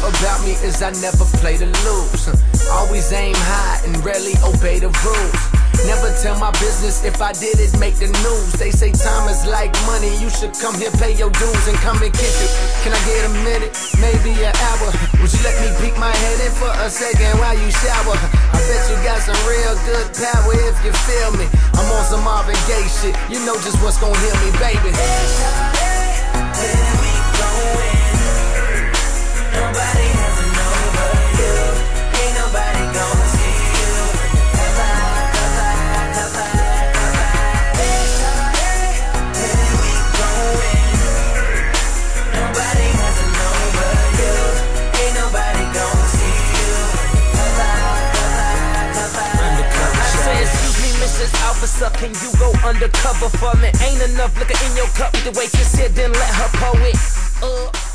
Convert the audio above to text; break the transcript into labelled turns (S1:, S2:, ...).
S1: about me is I never play to lose. Always aim high and rarely obey the rules. Never tell my business, if I did it, make the news. They say time is like money, you should come here, pay your dues and come and kick it. Can I get a minute, maybe an hour? Would you let me peek my head in for a second while you shower? I bet you got some real good power if you feel me. I'm on some Marvin Gaye shit, you know just what's gonna heal me, baby. Where we going? Nobody has to know but you. Ain't nobody gonna see you. Where we going? Nobody has to know but you. Ain't nobody gonna see you. I say, excuse me, Mrs. Officer, can you go undercover for me? Ain't enough liquor in your cup, the waitress here, then let her pour it.